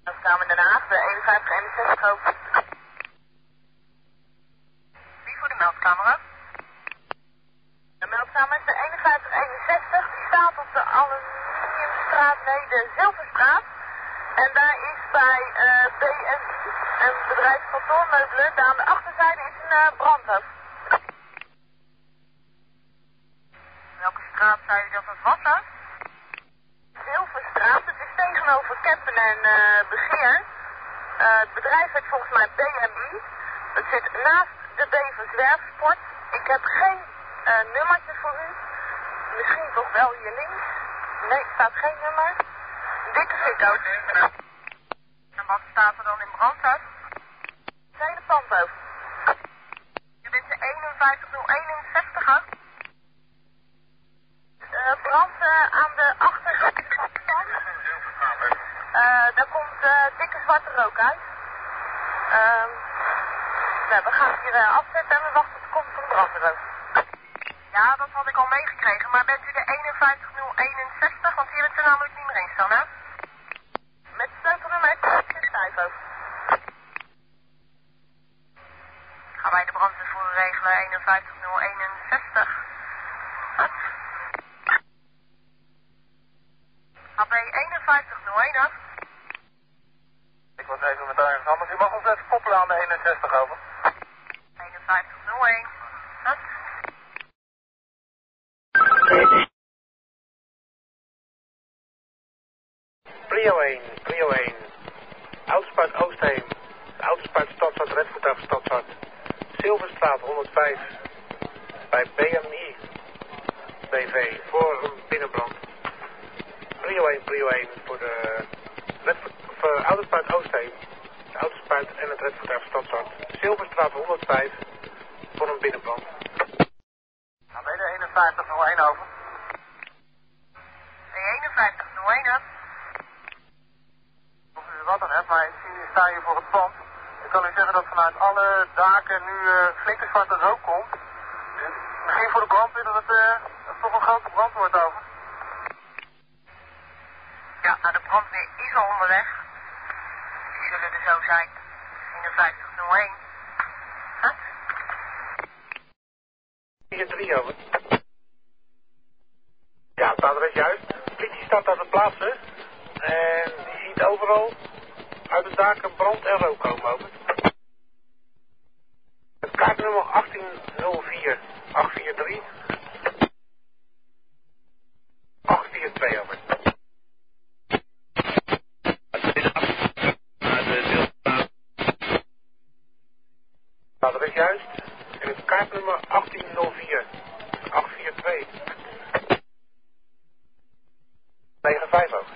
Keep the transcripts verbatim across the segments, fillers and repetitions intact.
Dan staan we in Den Haag, de eenenvijftig eenenzestig over. Wie voor de meldcamera? De meldkamer is de eenenvijftig eenenzestig, die staat op de Aluminiumstraat, nee, de Zilverstraat. En daar is bij uh, B M I, een bedrijf kantoormeubelen, daar aan de achterzijde is een uh, brandhoofd. Welke straat zei u dat het was, hè? Zilverstraat, het is tegenover Keppen en uh, Begeer. Uh, het bedrijf heet volgens mij B M I. Het zit naast de Bever Zwerfsport. Ik heb geen uh, nummertje voor u. Misschien toch wel hier links. Nee, er staat geen nummer. Dikke fik ook. En wat staat er dan in brand uit? Het hele pand over. U bent de eenenvijftig nul eenenzestig, hè? Uh, brand uh, aan de achterzijde van het pand. Uh, daar komt uh, dikke zwarte rook uit. Uh, nou, we gaan het hier uh, afzetten en we wachten tot de komst van de brandweer. Ja, dat had ik al meegekregen, maar bent u de eenenvijftig nul eenenzestig? Want hier bent u namelijk niet meer in staan, hè? Met sleutelnummer vijf ook. Gaan wij de brandweervoer regelen eenenvijftig nul eenenzestig. H B eenenvijftig nul een af. Ik was even met ergens anders. U mag ons even koppelen aan de eenenzestig over. eenenvijftig nul een. Hup. Prio één, Prio één. Autospuit Oostheem. Autospuit Stadshart, Redvoet Stadshart. Zilverstraat honderdvijf. Bij B M I B V voor een binnenbrand. Prio één, Prio één voor de Redvoet, voor Autospuit Oostheem. De Autospuit en het Redvoet Stadshart. Zilverstraat honderdvijf voor een binnenbrand. Gaan wij de eenenvijftig nul een over? De eenenvijftig nul een af. Of u er wat aan hebt, maar ik zie u staan hier voor het pand. Ik kan u zeggen dat vanuit alle daken nu uh, flinke zwarte rook komt. Dus misschien voor de brandweer dat het uh, toch een grote brand wordt over. Ja, nou de brandweer is al onderweg. Die zullen er zo zijn. eenenvijftig nul een. Huh? vier drie over. Ja, het adres juist. De politie staat aan de plaatsen. En die ziet overal uit de daken brand en rook komen over. Het kaartnummer achttien nul vier acht vier drie. acht vier twee over. Het adres juist. En het kaartnummer achttien nul vier acht vier twee. negen vijf over.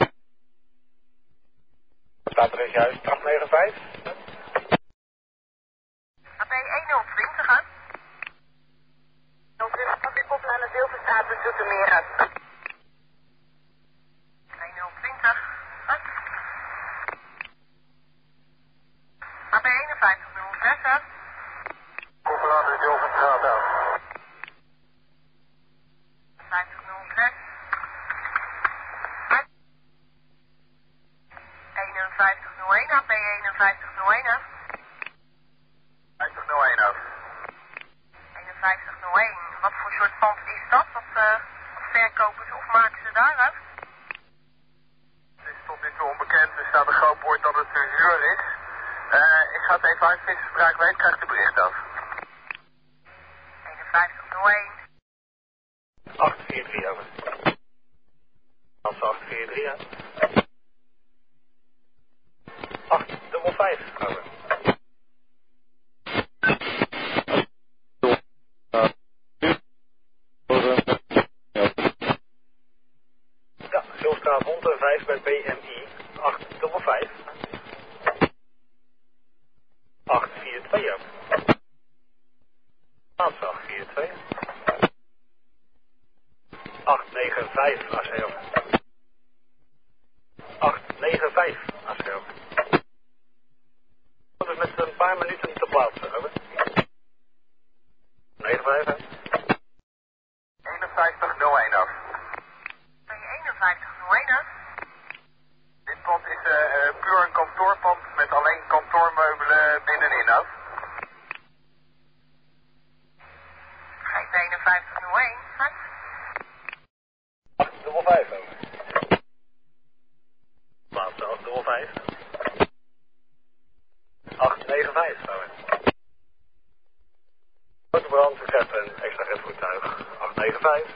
Het adres juist acht negen vijf. H B één nul twintig, hè? nul twintig, pak je koppelen aan de Zilverstraat en Zoetermeer uit. één nul twintig, hè? H B eenenvijftig nul zes, hè? Koppelen aan de Zilverstraat uit. vijftig nul zes. eenenvijftig nul een, H B eenenvijftig nul een, hè? vijftig nul een over. eenenvijftig nul een, wat voor soort pand is dat? Wat, uh, wat verkopen ze of maken ze daaruit? Het is tot nu toe onbekend, er staat een groot bord dat het een huur is. Uh, ik ga het even uitvinden, zodra ik weet, krijgt u bericht over. eenenvijftig nul een. acht vier drie over. Als acht vier drie, ja. acht vijf vijf over. Ja, Zilverstraat honderdvijf bij B M I. acht vijf vijf. acht vier twee over. acht vier twee. acht negen vijf A C over. acht negen vijf A C over. Dat is met een paar minuten te plaatsen, over. negen vijf. eenenvijftig nul een over. Ben je eenenvijftig nul een, hè? Dit pand is uh, uh, puur een kantoorpand met alleen kantoormeubelen binnenin ook. Geen eenenvijftig nul één. acht dubbel vijf over. Laatste acht dubbel vijf. acht negen vijf over. Grote brand, ik heb een extra redvoertuig. acht negen vijf.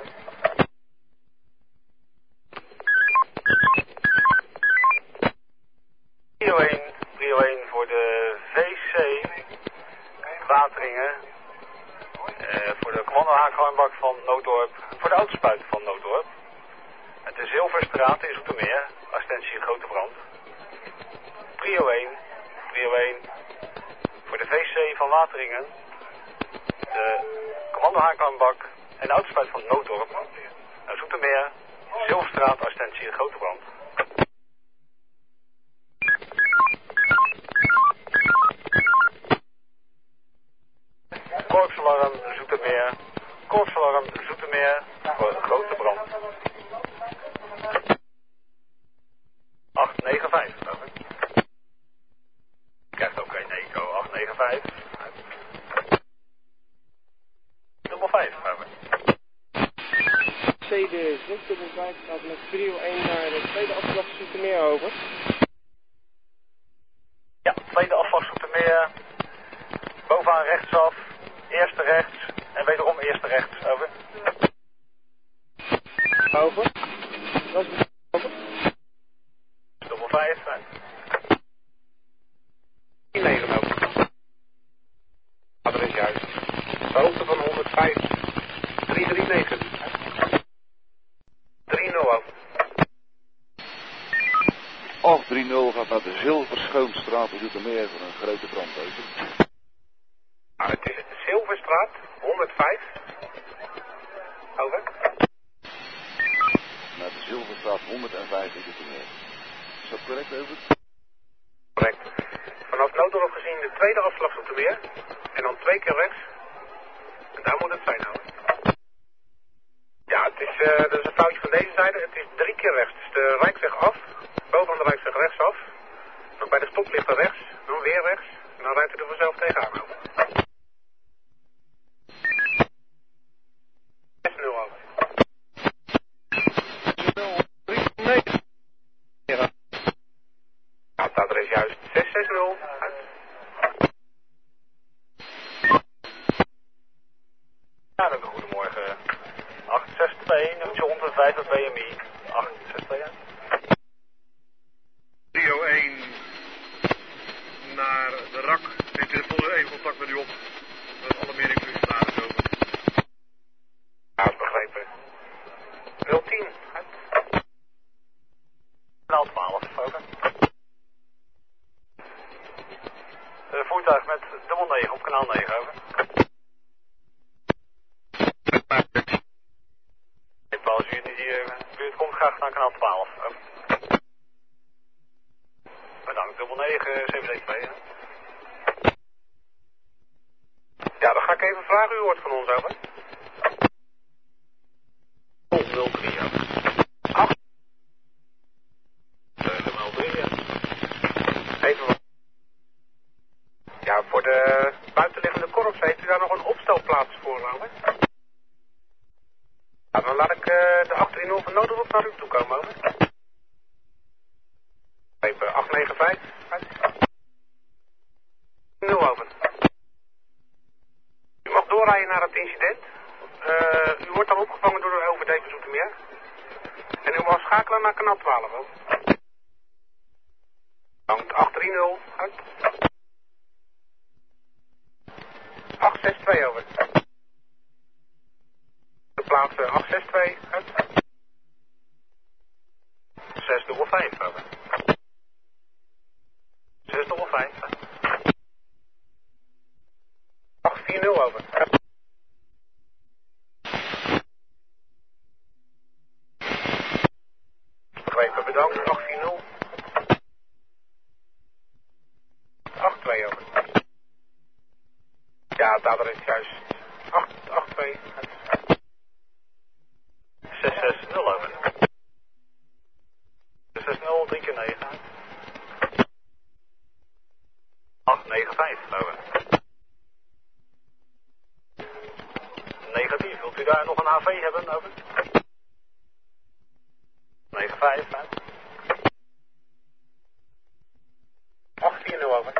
drie oh één, drie oh één voor de V C Wateringen. Uh, voor de commando-haakgarnbak van Nooddorp. Voor de autospuiter van Nooddorp. Het is Zilverstraat in Zoetermeer. Assistentie grote brand. drie oh één, drie oh één voor de V C van Wateringen. De commando-haakgarnbak en de autospuiter van Nooddorp. Uh, Zoetermeer. Zilverstraat, assistentie grote brand. Korpsalarm Zoetermeer. Korpsalarm Zoetermeer voor grote brand. acht negen vijf. Over. Krijgt ook een eco. acht negen vijf. Dubbel vijf. Over. C D zes dubbel vijf gaat met drie oh één naar de tweede afslag Zoetermeer over. Ja, tweede afslag Zoetermeer. Bovenaan rechtsaf. Eerste rechts en wederom eerste rechts, over. Over. Dat is over. Dubbel vijf. negen over. Dat is juist. De hoogte van honderdvijf. drie drie negen. drie nul over. acht drie nul gaat naar de Zilverschoonstraat in Zoetermeer voor een grote brand, over. Nou, het is Zilverstraat, honderdvijf. Over. Naar de Zilverstraat honderdvijf in Zoetermeer. Is dat correct, over? Correct. Vanaf Nooddorp gezien de tweede afslag Zoetermeer. En dan twee keer rechts. En daar moet het zijn, over. Ja, het is, uh, dat is een foutje van deze zijde. Het is drie keer rechts. Dus de Rijksweg af. Bovenaan de Rijksweg rechtsaf. Dan bij de stoplichten rechts. Dan weer rechts. En dan rijdt u er vanzelf tegenaan, over. zes nul over. Ja, het adres juist zes zes nul. Uit. Ja, dat is een goedemorgen. acht zes twee, nummertje honderdvijf B M I. acht zes twee, ja. drie oh één naar de R A K. Neemt u de volgende even contact met u op. Met alle meer informatie over. Ja, dat begrepen. nul tien. nul twaalf, over. Uh, voertuig met dubbel negen op kanaal negen, over. Als u in die uh, buurt komt, graag naar kanaal twaalf, over. Bedankt, dubbel negen, zeven twee. Ja, dan ga ik even vragen, u hoort van ons, over. nul drie, over. acht. nul drie, ja. Even wat. Ja, voor de buitenliggende korps heeft u daar nog een opstelplaats voor, over. Ja, dan laat ik uh, de acht drie nul van Nooddorp naar u toe komen, over. Even acht negen vijf. nul over. U mag doorrijden naar het incident. Uh, u wordt dan opgevangen door de O V D van Zoetermeer. En u mag schakelen naar kanaal twaalf, over. Bedankt, acht drie nul. Uit. acht zes twee, over. De plaats uh, acht zes twee. Uit. zes dubbel vijf, over. zes dubbel vijf. acht vier nul, over. Begrepen, bedankt. acht vier nul. acht twee, over. Ja, het adres juist. acht acht twee. zes zes nul, over. zes zes nul, drie keer negen. negen vijf, over. Negatief, wilt u daar nog een A V hebben, over? negen vijf, uit. acht vier nul, over.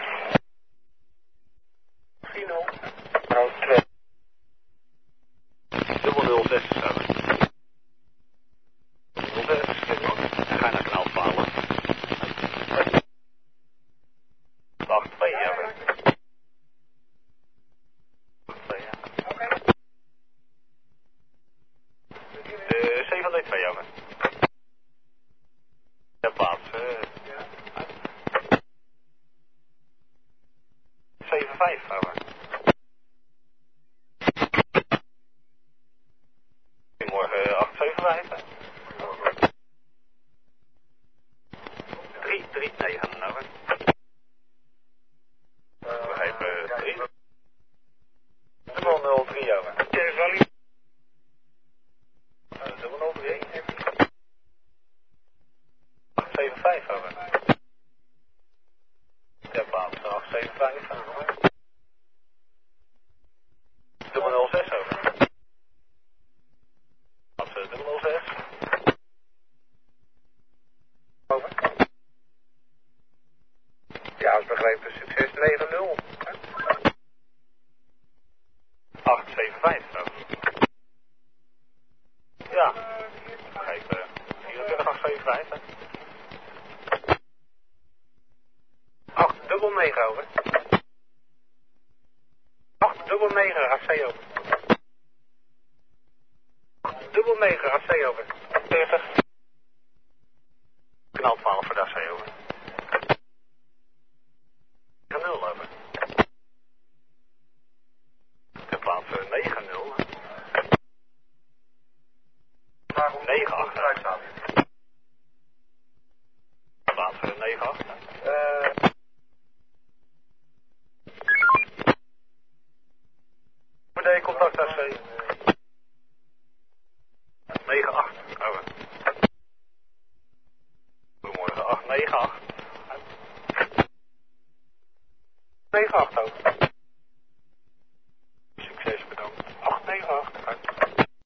vier nul. Rood twee. Dubbel nul zes, over. nul zes, ga naar kanaal twaalf. acht twee, over. De zeven twee, over. De plaats. Uh, zeven vijf, over. Goedemorgen, acht zeven vijf. drie drie negen, over. Begrepen, drie. Dubbel nul drie, over. Valley. Dubbel nul drie. acht zeven vijf, over. Ja, plaats acht zeven vijf, over. Dubbel nul zes, over. Plaats dubbel nul zes. Over. Ja, als begrepen, succes negen nul. acht zeven vijf, over. Ja, begrepen, vierentwintig acht zeven vijf, hè. acht dubbel negen, over. acht dubbel negen, A C over. acht dubbel negen, A C over. veertig. Kanaal twaalf voor de A C over. negen nul, over. De plaats negen nul. negen acht. De plaats negen acht. Uh... De contact A C. negen acht, over. Goedemorgen, acht negen acht. negen acht, over.